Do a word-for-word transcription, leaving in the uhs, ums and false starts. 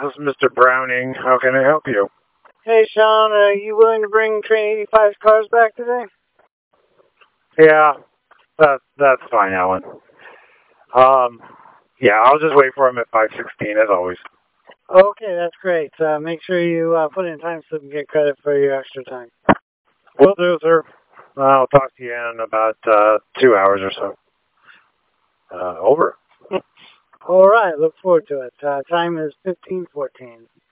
this is Mister Browning. How can I help you? Hey, Sean, are you willing to bring Train eighty-five's cars back today? Yeah, that, that's fine, Alan. Um, yeah, I'll just wait for him at five sixteen, as always. Okay, that's great. Uh, make sure you uh, put in time so we can get credit for your extra time. Will do, sir. I'll talk to you in about uh, two hours or so. Uh, over. All right, look forward to it. Uh, time is fifteen fourteen.